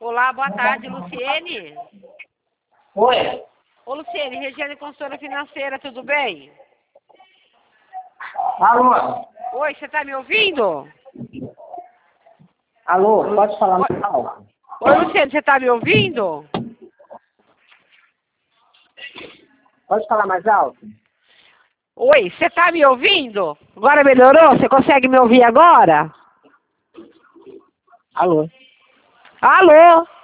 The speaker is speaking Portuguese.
Olá, boa tarde, Luciene. Oi. Ô, Luciene, Regiane Consultora Financeira, tudo bem? Alô? Oi, você tá me ouvindo? Alô, pode falar mais alto? Oi, Luciene, você tá me ouvindo? Pode falar mais alto? Oi, você tá me ouvindo? Agora melhorou? Você consegue me ouvir agora? Alô? Alô?